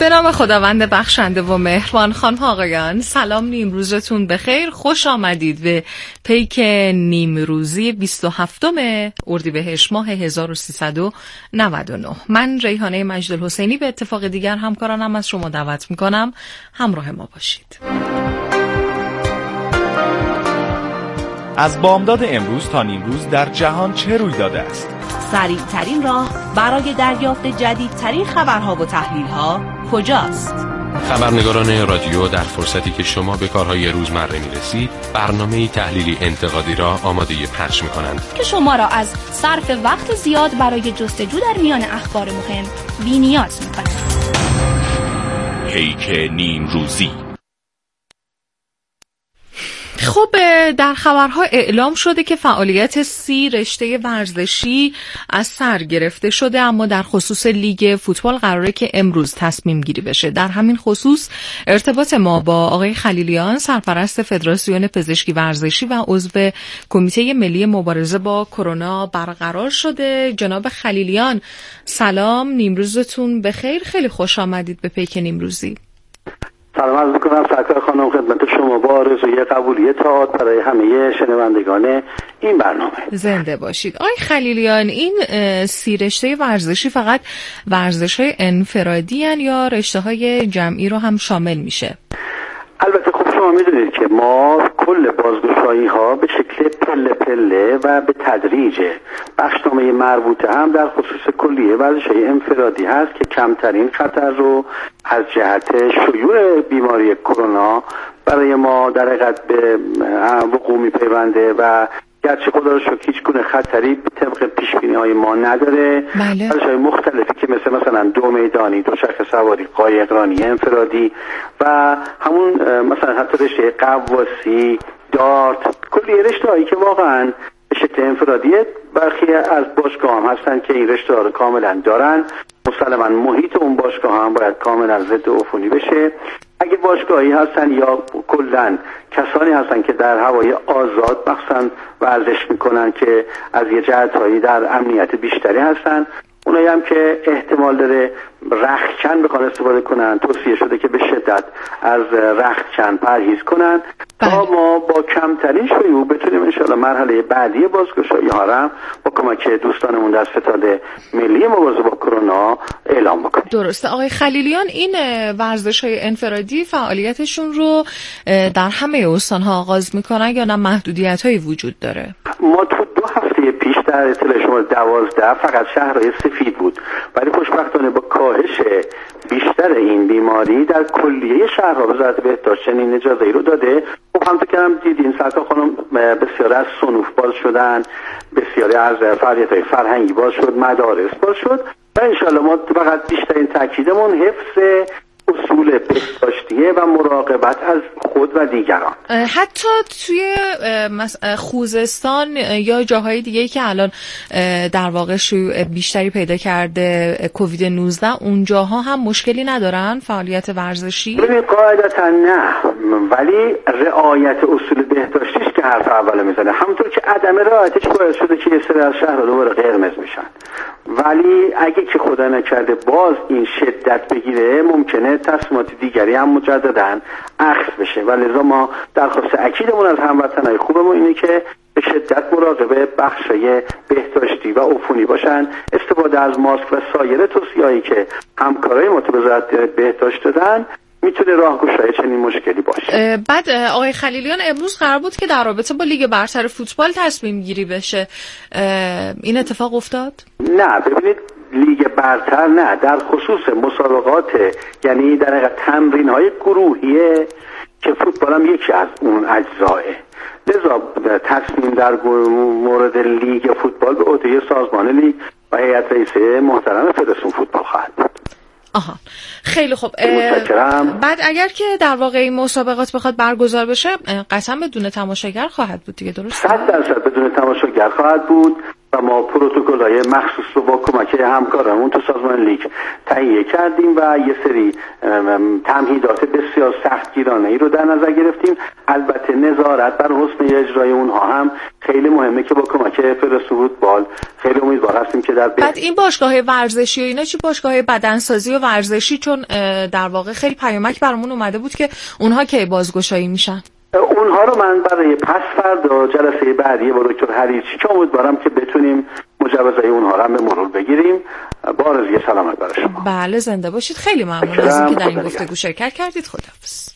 به نام خداوند بخشنده و مهربان. خانم آقایان سلام، نیمروزتون بخیر. خوش آمدید به پیک نیمروزی 27 اردیبهشت ماه 1399. من ریحانه مجدالحسینی به اتفاق دیگر همکارانم از شما دعوت میکنم همراه ما باشید. از بامداد امروز تا نیمروز در جهان چه روی داده است؟ سریع ترین راه برای دریافت جدیدترین خبرها و تحلیل‌ها کجاست؟ خبرنگاران رادیو در فرصتی که شما به کارهای روزمره می‌رسید، برنامه‌ای تحلیلی انتقادی را آماده پخش می‌کنند که شما را از صرف وقت زیاد برای جستجو در میان اخبار مهم بی‌نیاز می‌کند. پیک نیمروزی. خب در خبرها اعلام شده که فعالیت 30 رشته ورزشی از سر گرفته شده، اما در خصوص لیگ فوتبال قراره که امروز تصمیم گیری بشه. در همین خصوص ارتباط ما با آقای خلیلیان، سرپرست فدراسیون پزشکی ورزشی و عضو کمیته ملی مبارزه با کرونا برقرار شده. جناب خلیلیان سلام، نیمروزتون بخیر. خیلی خوش آمدید به پیک نیمروزی. سلام عرض می‌کنم سرکار خانم خدمت شما با آرزوی قبولیت برای همه شنوندگان این برنامه. زنده باشید. آقای خلیلیان، این 30 رشته ورزشی فقط ورزش‌های انفرادی هن یا رشته‌های جمعی رو هم شامل میشه؟ البته خب شما میدونید که ما کل بازگشایی‌ها به شکل پله پله و به تدریج بخشنامه مربوطه هم در خصوص کلیه ورزش‌های انفرادی هست که کمترین خطر رو از جهت شیوع بیماری کرونا برای ما در حقیقت به وقوع می‌پیونده و گرچه خدا رو شکر هیچ گونه خطری طبق پیشبینی‌های ما نداره. ورزش‌های مختلفی که مثلا دو میدانی، دوچرخه سواری، قایقرانی انفرادی و همون مثلا حتی رشته قواسی، دارت، کلی رشته‌هایی که واقعاً به شکل انفرادیه. برخی از باشگاه هم هستن که این رشته ها رو کاملا دارن. مسلماً محیط اون باشگاه هم باید کاملا ضد عفونی بشه. اگه باشگاهی هستن یا کلن کسانی هستن که در هوای آزاد مخصوصا ورزش میکنن که از یه جهتهایی در امنیت بیشتری هستن، اونایی هم که احتمال داره رختکن بخوان استفاده کنن، توصیه شده که به شدت از رختکن پرهیز کنن تا ما با کمترین شیوع بتونیم انشاءالله مرحله بعدی بازگشایی ها را با کمک دوستانمون در ستاد ملی مبارزه با کرونا اعلام بکنیم. درسته. آقای خلیلیان، این ورزش‌های انفرادی فعالیتشون رو در همه استان‌ها آغاز میکنن یا نه محدودیت‌هایی وجود داره؟ ما تو 2 هفته پیش در اطلاع شما 12 فقط شهرهای سفید بود، ولی خوشبختانه با کاهش بیشتر این بیماری در کلیه شهرها وزارت بهداشت چنین اجازه‌ای رو داده. خب همونطور که هم دیدین سرکار خانم بسیاری از صنوف باز شدن، بسیاری از فعالیت‌های فرهنگی باز شد، مدارس باز شد و انشالله ما فقط بیشترین تاکیدمون حفظ اصول بهداشتیه و مراقبت از خود و دیگران. حتی توی خوزستان یا جاهای دیگه‌ای که الان در واقع شیوع بیشتری پیدا کرده کووید 19، اونجاها هم مشکلی ندارن فعالیت ورزشی؟ قاعدتا نه، ولی رعایت اصول بهداشتیش که حرف اول میزنه. همونطور که عدم رعایتش باعث شده که یه سری از شهرها دوباره قرمز میشن، ولی اگه که خدا نکرده باز این شدت بگیره ممکنه تصمیمات دیگری هم مجدداً اخذ بشه و لذا ما درخواست اکیدمون از هموطنای خوبمون اینه که به شدت مراقب بخشای بهداشتی و عفونی باشن، استفاده از ماسک و سایر توصیه‌هایی که همکارای ما تو وزارت بهداشت دادن میتونه راهگشای چنین مشکلی باشه. بعد آقای خلیلیان، امروز قرار بود که در رابطه با لیگ برتر فوتبال تصمیم گیری بشه، این اتفاق افتاد؟ نه، ببینید لیگ برتر نه، در خصوص مسابقات یعنی در حقیقت تمرین‌های گروهیه که فوتبال هم یکی از اون اجزاه. لذا تصمیم در مورد لیگ فوتبال به عهده سازمان لیگ و هیئت رئیسه محترم فدراسیون فوتبال خواهد بود. آها، خیلی خوب. بعد اگر که در واقع این مسابقات بخواد برگزار بشه قطعا بدون تماشاگر خواهد بود دیگه، درسته؟ 100% بدون تماشاگر خواهد بود و ما پروتکل‌های مخصوص رو با کمک همکارمون تو سازمان لیگ تهیه کردیم و یه سری تمهیدات بسیار سختگیرانه‌ای رو در نظر گرفتیم. البته نظارت بر حسن اجرای اونها هم خیلی مهمه که با کمک فدراسیون فوتبال خیلی امیدوار هستیم که بعد این باشگاه ورزشی و اینا چی باشگاه بدنسازی و ورزشی، چون در واقع خیلی پیامک برامون اومده بود که اونها کی بازگشایی میشن؟ اونها رو من برای پس فردا جلسه بعدی با دکتر هریچی که امیدوارم که بتونیم مجوزهای اونها رو هم به مرور بگیریم. با آرزوی سلامت برای شما. بله زنده باشید. خیلی ممنون از اینکه در این گفتگو شرکت کردید. خداحافظ.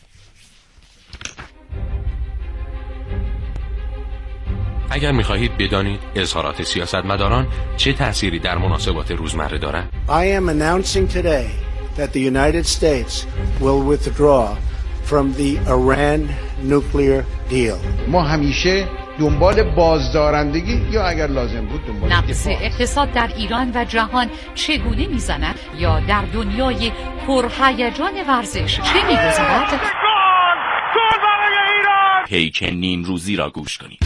اگر می‌خواهید بدانید اظهارات سیاستمداران چه تأثیری در مناسبات روزمره دارد. I am announcing today that the United States will withdraw from the Iran nuclear deal. ما همیشه دنبال بازدارندگی یا اگر لازم بود دنبال نقص اقتصاد در ایران و جهان چگونه میزند یا در دنیای پرهیجان ورزش چه میگذرد؟ گل برای ایران! پیک نیم روزی را گوش کنید.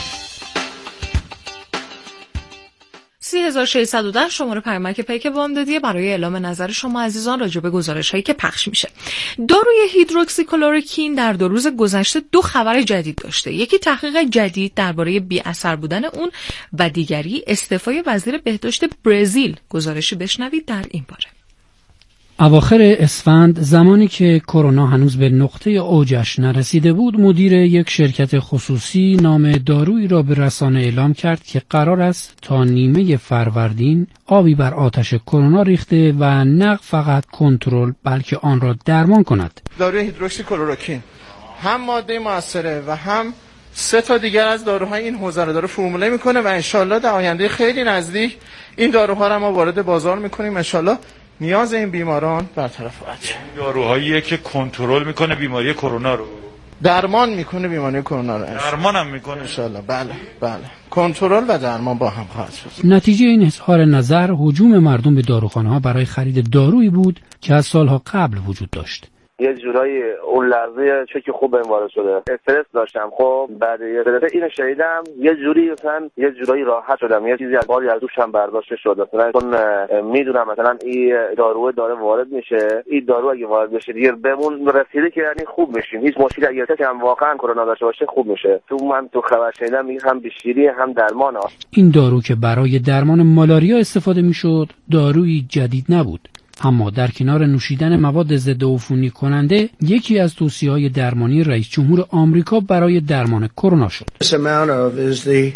3610 شماره پیامک پیک بامدادی برای اعلام نظر شما عزیزان راجع به گزارش‌هایی که پخش میشه. داروی هیدروکسیکلoroquine در 2 روز گذشته 2 خبر جدید داشته. یکی تحقیق جدید درباره بی‌اثر بودن اون و دیگری استعفای وزیر بهداشت برزیل. گزارشی بشنوید در این باره. اواخر اسفند، زمانی که کرونا هنوز به نقطه اوجش نرسیده بود، مدیر یک شرکت خصوصی نام دارویی را به رسانه اعلام کرد که قرار است تا نیمه فروردین آبی بر آتش کرونا ریخته و نه فقط کنترل بلکه آن را درمان کند. داروی هیدروکسیکلoroquine هم ماده مؤثره و هم 3 تا دیگر از داروهای این حوزه رو داره فرموله میکنه و انشالله در آینده خیلی نزدیک این داروها رو ما وارد بازار میکنیم. انشالله نیاز این بیماران برطرف خواهد شد. داروهایی که کنترل میکنه بیماری کرونا رو، درمان میکنه بیماری کرونا رو، درمان هم میکنه ان شاء الله. بله کنترل و درمان با هم خواهد شد. نتیجه این اظهار نظر هجوم مردم به داروخانه‌ها برای خرید دارویی بود که از سالها قبل وجود داشت. یه جورایی اون لحظه چکی خوب بهم وارد شده، استرس داشتم. خب بعد اینو شنیدم یه جوری مثلا یه جورایی راحت شدم، یه چیزی از باری از دوشم برداشته شد. مثلا چون میدونم مثلا این دارو داره وارد میشه، این دارو اگه وارد بشه دیگه بهمون رسیده که یعنی خوب میشیم، هیچ مشکلی اگه هم واقعا کرونا داشته باشه خوب میشه. تو خبر شنیدم میگه هم بیشتری هم درمان ها. این دارو که برای درمان مالاریا استفاده میشد دارویی جدید نبود، اما در کنار نوشیدن مواد ضد عفونی کننده یکی از توصیه‌های درمانی رئیس جمهور آمریکا برای درمان کرونا شد. This amount of is the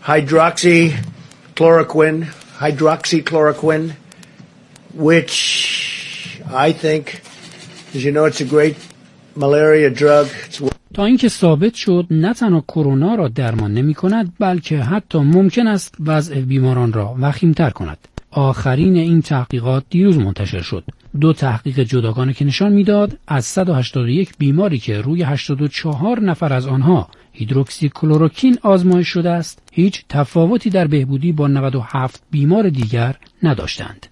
hydroxychloroquine, which I think, as you know, it's a great malaria drug. تا اینکه ثابت شد نه تنها کرونا را درمان نمی‌کند بلکه حتی ممکن است وضع بیماران را وخیم‌تر کند. آخرین این تحقیقات دیروز منتشر شد. 2 تحقیق جداگانه که نشان میداد از 181 بیماری که روی 84 نفر از آنها هیدروکسیکلoroquine آزمایش شده است، هیچ تفاوتی در بهبودی با 97 بیمار دیگر نداشتند.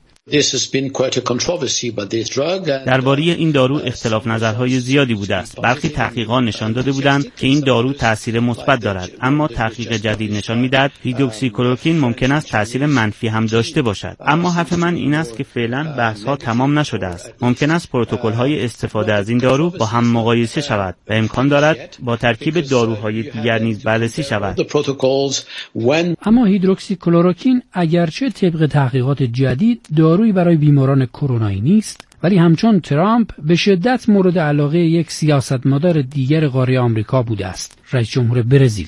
درباره این دارو اختلاف نظرهای زیادی بوده است. برخی تحقیقات نشان داده بودند که این دارو تاثیر مثبت دارد، اما تحقیق جدید نشان میدهد هیدروکسیکلoroquine ممکن است تاثیر منفی هم داشته باشد. اما حرف من این است که فعلا بحث‌ها تمام نشده است. ممکن است پروتکل‌های استفاده از این دارو با هم مقایسه شود و امکان دارد با ترکیب داروهای دیگر نیز بررسی شود. اما هیدروکسیکلoroquine اگرچه طبق تحقیقات جدید دارویی برای بیماران کرونایی نیست، ولی همچون ترامپ به شدت مورد علاقه یک سیاستمدار دیگر قاره آمریکا بوده است، رئیس جمهور برزیل.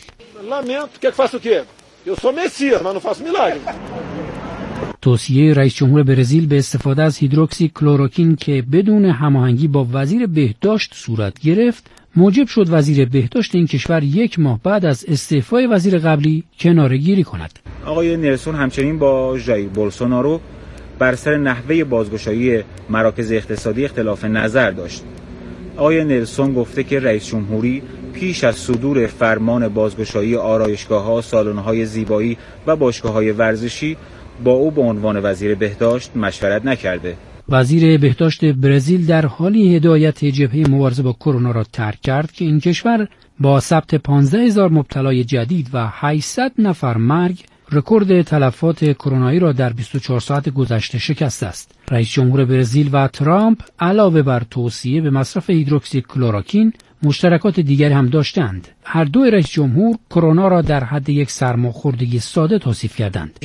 توصیه رئیس جمهور برزیل به استفاده از هیدروکسیکلoroquine که بدون هماهنگی با وزیر بهداشت صورت گرفت، موجب شد وزیر بهداشت این کشور 1 ماه بعد از استعفای وزیر قبلی کناره‌گیری کند. آقای نلسون همچنین با ژایر بولسونارو بر سر نحوه بازگشایی مراکز اقتصادی اختلاف نظر داشت. آقای نلسون گفته که رئیس جمهوری پیش از صدور فرمان بازگشایی آرایشگاه‌ها، سالن‌های زیبایی و باشگاه‌های ورزشی با او به عنوان وزیر بهداشت مشورت نکرده. وزیر بهداشت برزیل در حالی هدایت جبهه مبارزه با کرونا را ترک کرد که این کشور با ثبت 15,000 مبتلای جدید و 800 نفر مرگ رکورد تلفات کرونایی را در 24 ساعت گذشته شکسته است. رئیس جمهور برزیل و ترامپ علاوه بر توصیه به مصرف هیدروکسی کلoroquine مشترکات دیگری هم داشتند. هر دو رئیس جمهور کرونا را در حد یک سرماخوردگی ساده توصیف کردند.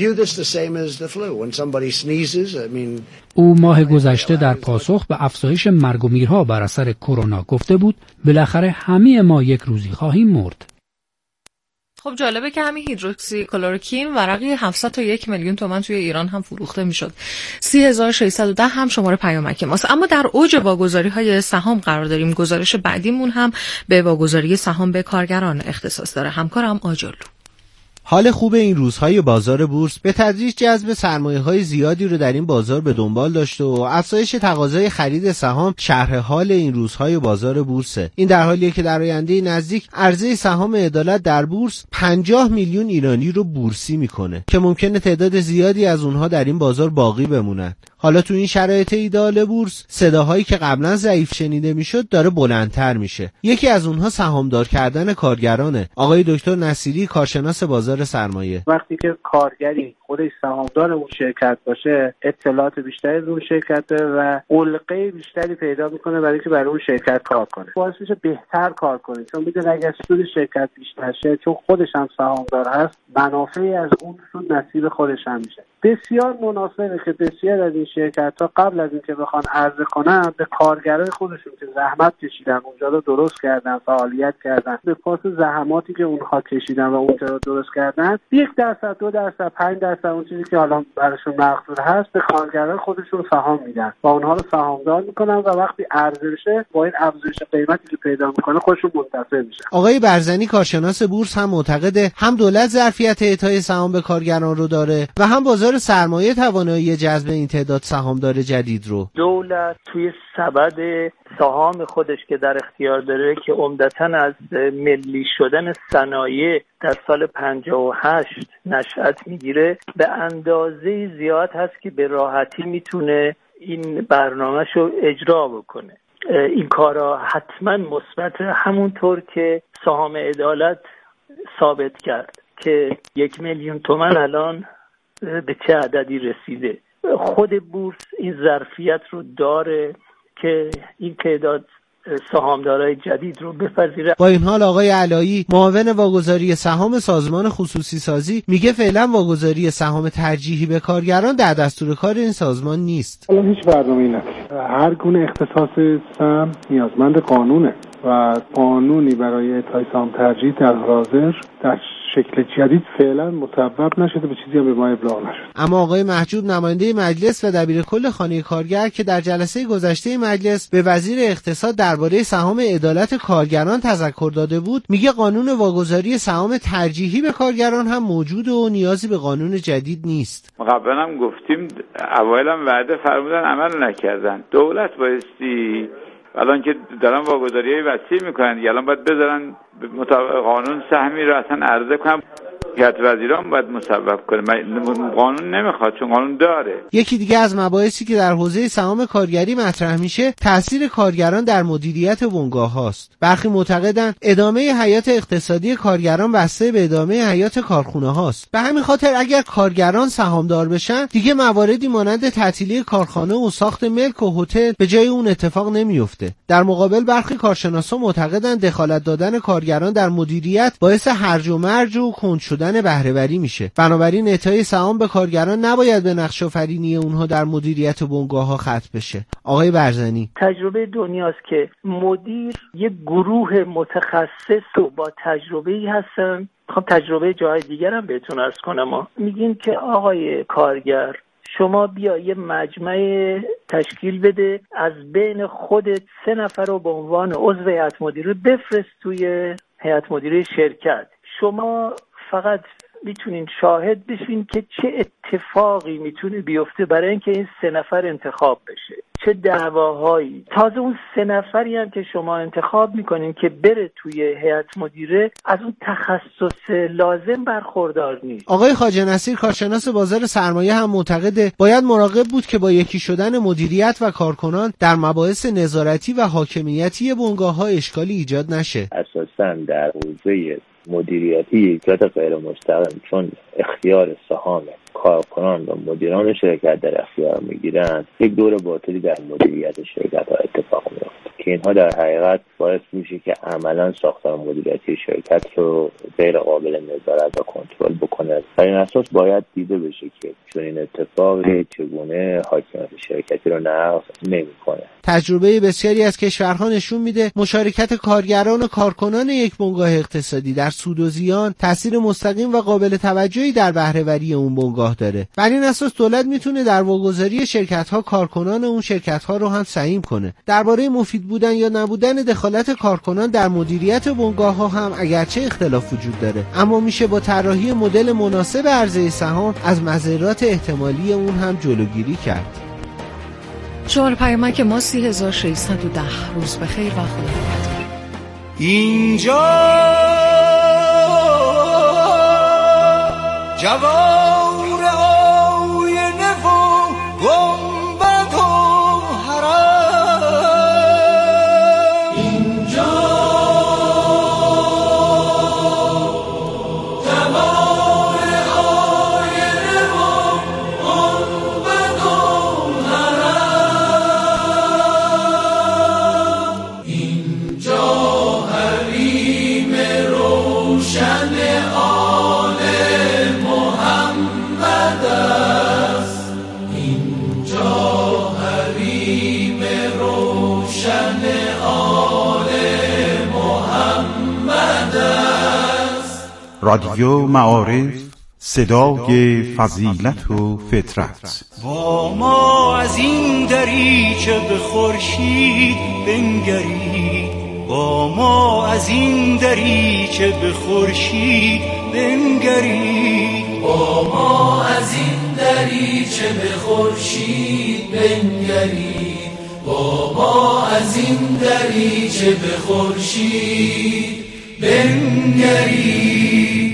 او ماه گذشته در پاسخ به افزایش مرگ و میرها بر اثر کرونا گفته بود بالاخره همه ما یک روزی خواهیم مرد. خب جالبه که همین هیدروکسی کلoroquine ورقی 700 تا 1 میلیون تومان توی ایران هم فروخته میشد. 30610 هم شماره پیامک ماست. اما در اوج واگذاری‌های سهام قرار داریم. گزارش بعدیمون هم به واگذاری سهام به کارگران اختصاص داره. همکارم آجالو. حال خوب این روزهای بازار بورس به تدریج جذب سرمایه‌های زیادی رو در این بازار به دنبال داشته و افزایش تقاضای خرید سهام شرح حال این روزهای بازار بورسه. این در حالیه که در آینده نزدیک عرضه سهام عدالت در بورس 50 میلیون ایرانی رو بورسی میکنه که ممکنه تعداد زیادی از اونها در این بازار باقی بمونن. حالا تو این شرایط ایدئال بورس صداهایی که قبلا ضعیف شنیده میشد داره بلندتر میشه. یکی از اونها سهامدار کردن کارگرانه. آقای دکتر نصیری کارشناس بازار سرمایه: وقتی که کارگری خودش سهامدار اون شرکت باشه اطلاعات بیشتری رو شرکت و علقه بیشتری پیدا میکنه برای اینکه برای اون شرکت کار کنه. باعث میشه بهتر کار کنه چون میدونه اگه سود شرکت بیشتر شه چون خودش هم سهامدار هست منافعی از اون سود نصیب خودش هم میشه. بسیار مناسبه که بسیار از این شرکت‌ها قبل از اینکه بخوان عرضه کنن به کارگرای خودشون که زحمت کشیدن اونجا رو درست کردن فعالیت کردن به پاس زحماتی که اونها کشیدن و اونجا رو درست کردن 1%، 2%، 5% اون چیزی که الان براشون مقدور هست به کارگرای خودشون سهام میدن و اونها رو سهامدار میکنن و وقتی عرضه بشه با این افزایش قیمتی که پیدا میکنه خودشون منتفع میشن. آقای برزنی کارشناس بورس هم معتقده هم دولت ظرفیت اعطای سهام به کارگران رو داره و هم بازار سرمایه توانایی جذب این تعداد سهامدار جدید رو. دولت توی سبد سهام خودش که در اختیار داره که عمدتاً از ملی شدن صنایع در سال 58 نشأت میگیره به اندازه زیاد هست که به راحتی میتونه این برنامه‌شو اجرا بکنه. این کارا حتما مثبت، همونطور که سهام عدالت ثابت کرد که 1 میلیون تومان الان به چه عددی رسیده. خود بورس این ظرفیت رو داره که این تعداد سهامدارای جدید رو بپذیره. با این حال آقای علایی معاون واگذاری سهام سازمان خصوصی سازی میگه فعلا واگذاری سهام ترجیحی به کارگران در دستور کار این سازمان نیست. الان هیچ برنامه‌ای نداره. هر گونه اختصاص سهم نیازمند قانونه و قانونی برای اعطای سهام ترجیحی در حاضر در شکل جدید فعلا مصوب نشده، به چیزی هم به ما ابلاغ نشده. اما آقای محجوب نماینده مجلس و دبیرکل خانه کارگر که در جلسه گذشته مجلس به وزیر اقتصاد درباره سهام عدالت کارگران تذکر داده بود، میگه قانون واگذاری سهام ترجیحی به کارگران هم موجود و نیازی به قانون جدید نیست. قبلا هم گفتیم، اوایل هم وعده فرمودن عمل نکردن. دولت بایستی الان که دارن واگذاریای وسیع میکنن الان باید بذارن مطابق قانون سهمی رو اصلا عرضه کنن. هیئت وزیران باید مصوب کنه. قانون نمیخواد چون قانون داره. یکی دیگه از مباحثی که در حوزه سهام کارگری مطرح میشه تاثیر کارگران در مدیریت بنگاه هاست. برخی معتقدند ادامه حیات اقتصادی کارگران بسته به ادامه حیات کارخونه هاست. به همین خاطر اگر کارگران سهامدار بشن دیگه مواردی مانند تعطیلی کارخانه و ساخت ملک و هتل به جای اون اتفاق نمیفته. در مقابل برخی کارشناسا معتقدند دخالت دادن کارگران در مدیریت باعث هرج و مرج و کند شدن بهره‌وری میشه. بنابراین اعطای سهام به کارگران نباید به نقش آفرینی اونها در مدیریت بنگاه‌ها ختم بشه. آقای برزنی: تجربه دنیاست که مدیر یک گروه متخصص و با تجربه‌ای هستن. خب تجربه جای دیگر هم بهتون عرض کنم. میگین که آقای کارگر شما بیا یه مجمع تشکیل بده، از بین خودت 3 نفر رو به عنوان عضو هیئت مدیره بفرست توی هیئت مدیره شرکت. شما فقط میتونین شاهد بشین که چه اتفاقی میتونه بیفته برای اینکه این 3 نفر انتخاب بشه، چه دعواهایی. تازه اون 3 نفری هم که شما انتخاب میکنین که بره توی هیئت مدیره از اون تخصص لازم برخوردار نیست. آقای خواجه نصیر کارشناس بازار سرمایه هم معتقده باید مراقب بود که با یکی شدن مدیریت و کارکنان در مباحث نظارتی و حاکمیتی بنگاه‌ها اشکالی ایجاد نشه. اساساً در حوزه مدیریتی یک صورت غیر مستقیم، چون اختیار سهام کارکنان و مدیران شرکت در اختیار میگیرند، یک دور باطلی در مدیریت شرکت ها اتفاق میفته که اینها در حقیقت باعث میشه که عملا ساختار مدیریتی شرکت رو غیر قابل نظارت و کنترل بکنه. در این اساس باید دیده بشه که چون این اتفاقی چگونه حاکمیت شرکتی رو نقض نمیکنه. تجربه بسیاری از کشورها نشون میده مشارکت کارگران و کارکنان یک بنگاه اقتصادی در سود و زیان تأثیر مستقیم و قابل توجهی در بهره‌وری اون بنگاه داره. بر این اساس دولت میتونه در واگذاری شرکت‌ها کارکنان اون شرکت‌ها رو هم سهیم کنه. درباره مفید بودن یا نبودن دخالت کارکنان در مدیریت بنگاه‌ها هم اگرچه اختلاف وجود داره، اما میشه با طراحی مدل مناسب عرضه سهام از مضرات احتمالی اون هم جلوگیری کرد. شماره پیامک ما 3610. روز بخیر و خدا نگهدار. اینجا جوار آینه و گنبد و حرم، اینجا جوار آینه و گنبد و حرم، اینجا حریم روشن رادیو معارف، صدای فضیلت و فطرت. با ما از این دریچه به خورشید بنگرید، با ما از این دریچه به خورشید بنگرید، با ما از این دریچه به خورشید بنگرید، با ما از این دریچه به خورشید بنگرید.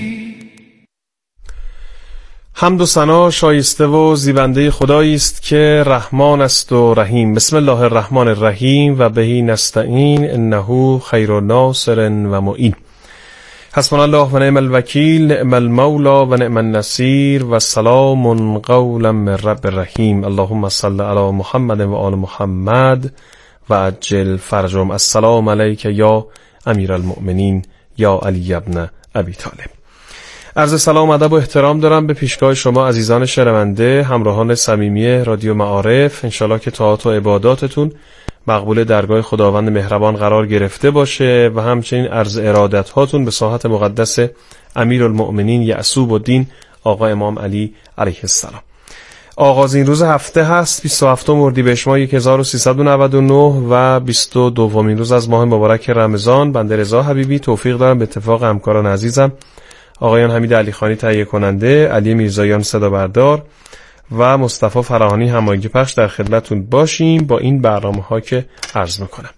حمد و ثنا شایسته و زیبنده خدایی است که رحمان است و رحیم. بسم الله الرحمن الرحیم و بهی نستعین انه خیر ناصر و معین. حسبنا الله و نعم الوکیل، نعم المولا و نعم النصیر و سلام قولا من رب الرحیم. اللهم صل علی محمد و آل محمد و عجل فرجهم. السلام علیک یا امیر المؤمنین یا علی ابن ابی طالب. عرض سلام ادب و احترام دارم به پیشگاه شما عزیزان شنونده، همراهان صمیمی رادیو معارف. انشالله که طاعات و عباداتتون مقبول درگاه خداوند مهربان قرار گرفته باشه و همچنین عرض ارادت هاتون به ساحت مقدس امیرالمؤمنین یعصوب الدین آقا امام علی علیه السلام. آغاز این روز هفته هست 27 اردیبهشت ماه 1399 و 22مین روز از ماه مبارک رمضان. بنده رضا حبیبی توفیق دارم به اتفاق همکاران عزیزم آقایان حمید علیخانی تهیه کننده، علی میرزایان صدا بردار و مصطفی فراهانی هماهنگ پخش در خدمتتون باشیم با این برنامه‌ها که عرض میکنم.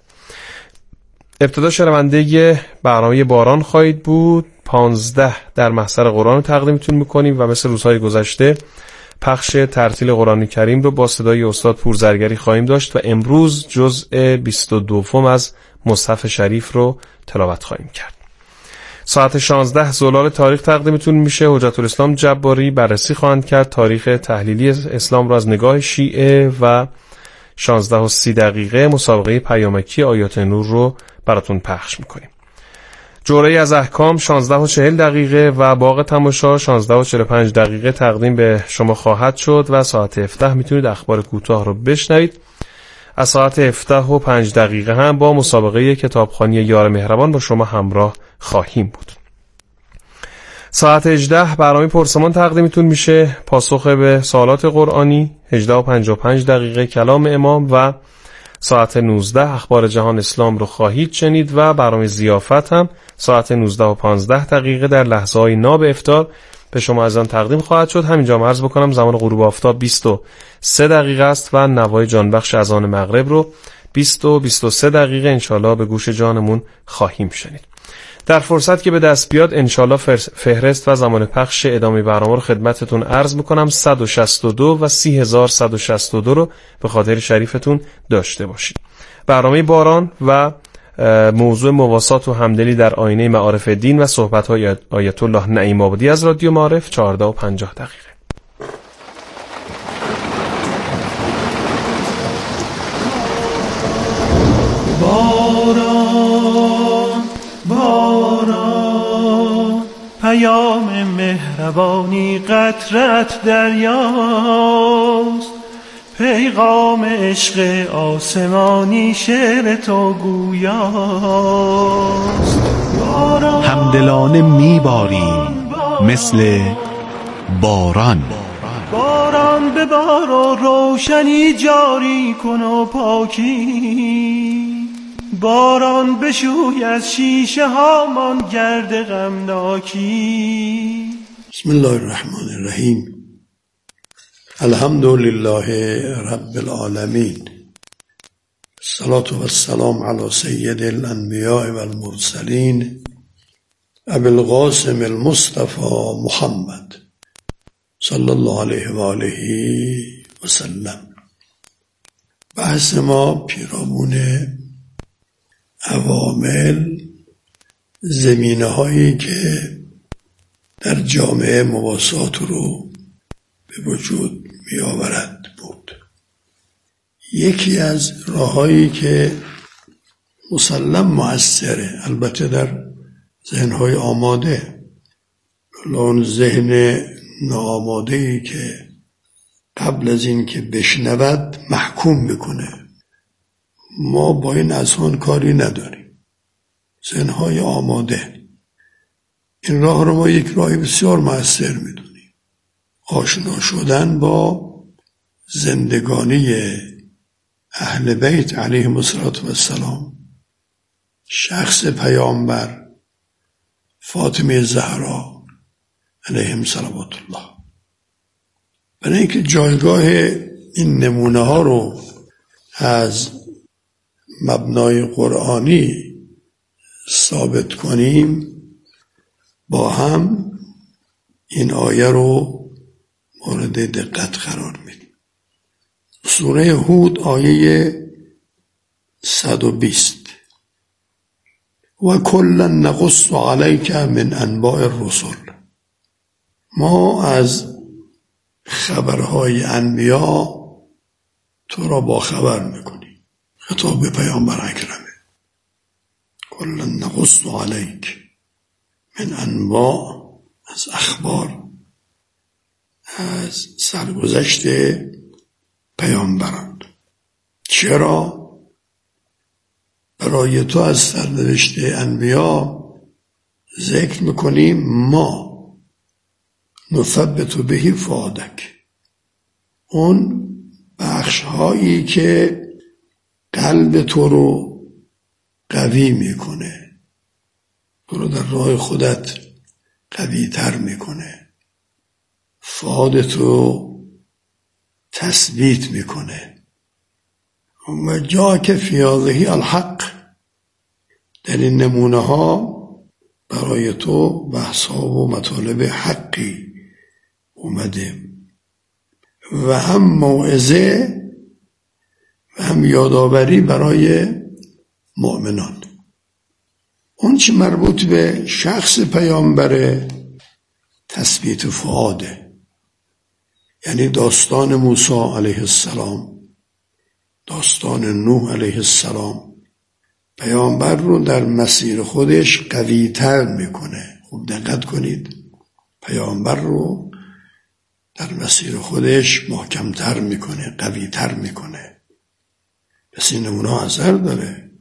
ابتدا شنونده برنامه باران خواهید بود. 15 در محضر قرآن تقدیمتون میکنیم و مثل روزهای گذشته پخش ترتیل قرآن کریم رو با صدای استاد پورزرگری خواهیم داشت و امروز جزء 22 از مصحف شریف رو تلاوت خواهیم کرد. ساعت 16 زلال تاریخ تقدیمتون میشه. حجت الاسلام جباری بررسی خواهند کرد تاریخ تحلیلی اسلام را از نگاه شیعه و 16:30 مسابقه پیامکی آیات نور رو براتون پخش میکنیم. جرعه از احکام 16:40 و باغ تماشا 16:45 تقدیم به شما خواهد شد و ساعت 17 میتونید اخبار کوتاه رو بشنوید. از ساعت 17:05 هم با مسابقه کتابخوانی یار مهربان با شما همراه خواهیم بود. ساعت 18 برنامه پرسمان تقدیمتون میشه، پاسخ به سوالات قرآنی. 18:55 کلام امام و ساعت 19 اخبار جهان اسلام رو خواهید شنید و برنامه ضیافت هم ساعت 19:15 در لحظه‌های ناب افطار به شما از آن تقدیم خواهد شد. همینجا عرض بکنم زمان غروب آفتاب 23 است و نوای جانبخش اذان مغرب رو 20:23 انشالله به گوش جانمون خواهیم شنید. در فرصت که به دست بیاد انشالله فهرست و زمان پخش ادامه برنامه رو خدمتتون عرض میکنم. 162 و 30162 رو به خاطر شریفتون داشته باشید. برنامه باران و موضوع مواسات و همدلی در آینه معارف دین و صحبت‌های آیت الله نعیم آبادی از رادیو معارف 14:50. باران باران پیام مهربانی قطرت دریاست، پیغام عشق آسمانی شعر تو گویاست. همدلانه میباریم مثل باران، باران به بار و روشنی جاری کن و پاکی، باران بشوی از شیشه هامان گرد غمناکی. بسم الله الرحمن الرحیم. الحمد لله رب العالمین، الصلاة والسلام علی سید الانبیاء والمرسلین ابی القاسم المصطفى محمد صلی الله علیه و آله و سلم. بحث ما پیرامون عوامل، زمینه هایی که در جامعه مواسات رو به وجود می آورد بود. یکی از راهایی که مسلم مؤثره، البته در ذهنهای آماده، اون ذهن ناآماده‌ای که قبل از این که بشنود محکوم بکنه، ما با این اذهان کاری نداریم. ذهنهای آماده، این راه رو ما یک راه بسیار مؤثر میدونیم. آشنا شدن با زندگانی اهل بیت علیهم السلام، شخص پیامبر فاطمه زهرا علیهم صلوات الله. برای اینکه جایگاه این نمونه ها رو از مبنای قرآنی ثابت کنیم، با هم این آیه رو مورد دقت قرار میدیم. سوره هود آیه 120: و کلا نقص علیک من انباء الرسل. ما از خبرهای انبیا تو را با خبر میکنیم. خطاب به پیامبر اکرمه. کلا نقص علیک من انباء، از اخبار، از سرگذشت پیامبران. چرا؟ برای تو از سرنوشت انبیا ذکر میکنیم. ما نثبت به فؤادک، اون بخش هایی که قلب تو رو قوی میکنه، تو رو در راه خودت قوی تر میکنه، فؤادت رو تثبیت میکنه. و جا که فی هذه الحق، در این نمونه ها برای تو بحث ها و مطالب حقی اومده و هم موعظه و هم یادآوری برای مؤمنان. اون چی مربوط به شخص پیامبر، تثبیت فؤاده، یعنی داستان موسی علیه السلام، داستان نوح علیه السلام، پیامبر رو در مسیر خودش قوی تر میکنه. خوب دقت کنید، پیامبر رو در مسیر خودش محکم تر میکنه، قوی تر میکنه. پس این نمونه اثر داره.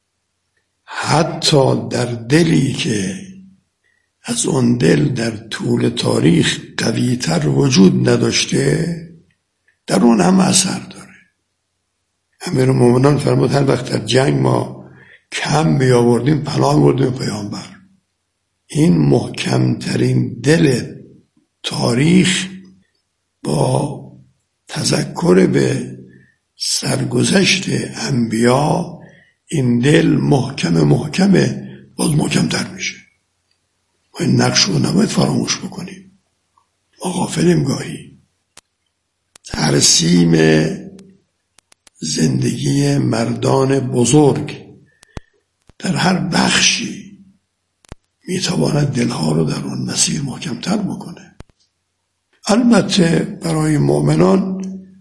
حتی در دلی که از اون دل در طول تاریخ قوی تر وجود نداشته، در اون هم اثر داره. امیرالمومنین فرمود هر وقت در جنگ ما کم می آوردیم پناه بردیم پیامبر. این محکمترین دل تاریخ با تذکر به سرگذشت انبیا، این دل محکمه باز محکمتر میشه. ما این نقش رو نباید فراموش بکنیم. ما غافلیم گاهی. ترسیم زندگی مردان بزرگ در هر بخشی میتواند دلها رو در اون مسیر محکمتر بکنه. البته برای مؤمنان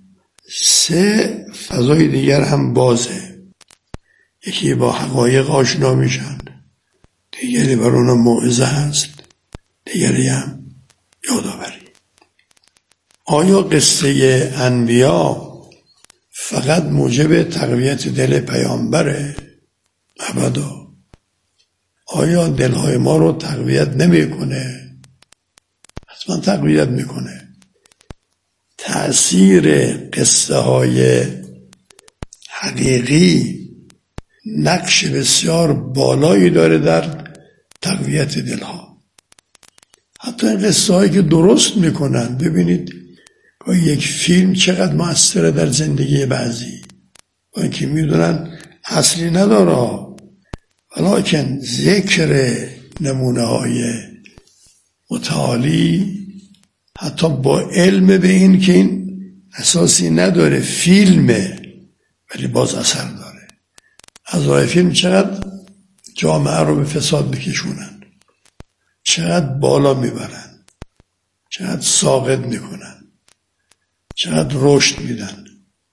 3 فضای دیگر هم بازه. یکی با حقایق آشنا میشن، دیگری بر اونها موعظه هست، دیگری هم یادآوری. آیا قصه انبیا فقط موجب تقویت دل پیامبره؟ ابدا. آیا دلهای ما رو تقویت نمیکنه؟ حتما تقویت میکنه. تأثیر قصه های حقیقی نقش بسیار بالایی داره در تقویت دلها. حتی این قصه هایی که درست میکنن، ببینید یک فیلم چقدر مؤثره در زندگی بعضی، با اینکه میدونن اصلی نداره، ولیکن ذکر نمونه های متعالی حتی با علم به این که این اساسی نداره، فیلمه، ولی باز اثر داره. از راه فیلم چقدر جامعه رو به فساد بکشونن، چقدر بالا میبرن، چقدر ساقط میکنن، چقدر رشد میدن.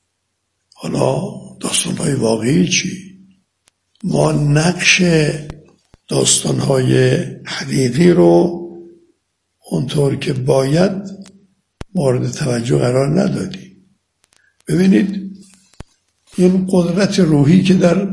حالا داستانهای واقعی چی؟ ما نقش داستانهای حقیقی رو اونطور که باید مورد توجه قرار ندادیم. ببینید این قدرت روحی که در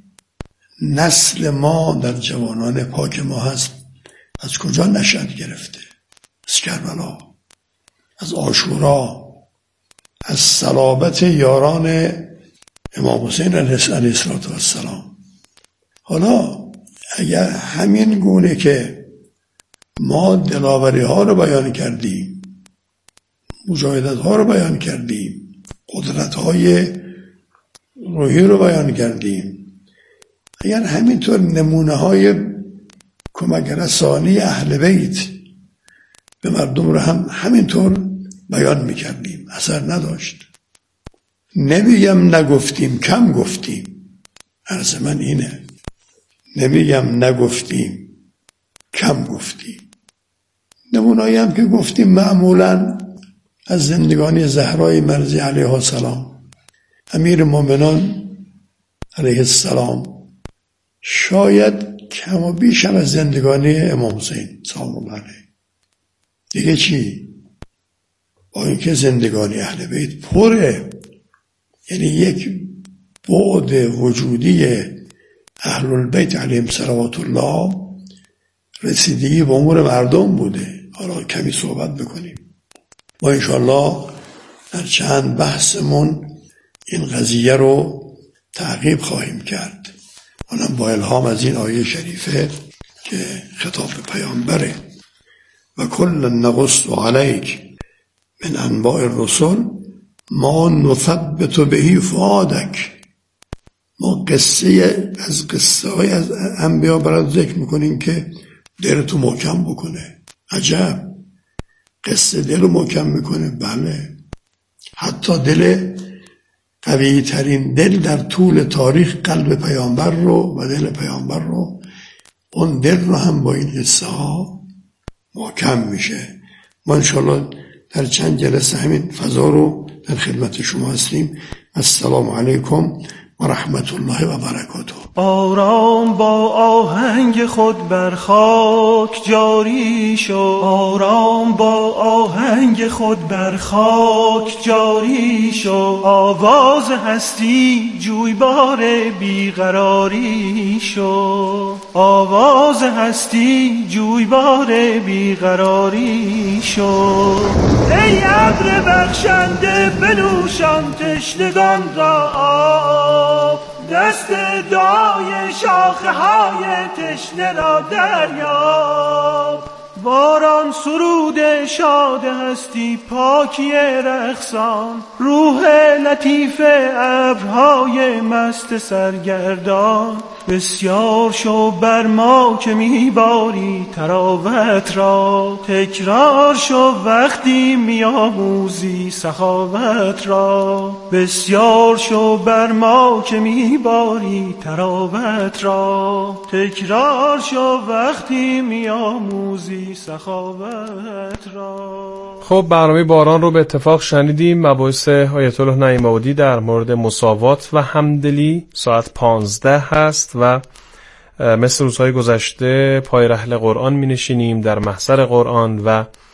نسل ما، در جوانان پاک ما هست، از کجا نشأت گرفته؟ از کربلا، از عاشورا، از صلابت یاران امام حسین علیه السلام. حالا اگر همین گونه که ما دلاوری ها رو بیان کردیم، مجاهدت ها رو بیان کردیم، قدرت های روحی رو بیان کردیم، اگر همینطور نمونه های کمک رسانی اهل بیت به مردم رو هم همینطور بیان میکردیم، اثر نداشت. نمیگم نگفتیم، کم گفتیم. عرض من اینه، نمیگم نگفتیم، کم گفتیم. نمونه‌ای هم که گفتیم معمولاً از زندگانی زهرای مرضی علیها السلام، امیر مومنان علیه السلام، شاید کم و بیش هم از زندگانی امام حسین سلام الله علیه. دیگه چی؟ با اینکه زندگانی اهل بیت پره، یعنی یک بعد وجودی اهل البیت علیهم صلوات الله رسیدگی به امور مردم بوده. حالا کمی صحبت بکنیم. ما انشاءالله در چند بحثمون این قضیه رو تعقیب خواهیم کرد. اونم با الهام از این آیه شریفه که خطاب به پیامبره. و کل نقص علیک من انباء الرسل ما نثبت بهی فؤادک. ما قصه از قصه های از انبیا برات ذکر میکنیم که دلتو محکم بکنه. عجب، قصه دل رو محکم میکنه؟ بله، حتی دل قوی ترین دل در طول تاریخ قلب پیامبر رو و دل پیامبر رو، اون دل رو هم با این قصه ها محکم میشه. ما انشاءالله در چند جلسه همین فضا رو در خدمت شما هستیم. السلام علیکم و رحمت الله و برکاته. آرام با آهنگ خود بر خاک جاری شو، آرام با آهنگ خود بر خاک جاری شو. آواز هستی جویبار بیقراری شو، آواز هستی جویبار بیقراری شو. ای ابر بخشنده بنوشان تشنگان را آب، دست دعای شاخه های تشنه را دریاب. باران سرود سرود شاد هستی پاکی رقصان، روح لطیف ابرهای مست سرگردان. بسیار شو بر ما که میباری تراوت را، تکرار شو وقتی میاموزی سخاوت را. بسیار شو بر ما که میباری تراوت را، تکرار شو وقتی میاموزی سخاوت را. خب برنامه باران رو به اتفاق شنیدیم. مباحث آیت الله نعیم آبادی در مورد مساوات و همدلی ساعت 15 هست و مثل روزهای گذشته پای رحل قرآن می نشینیم در محضر قرآن و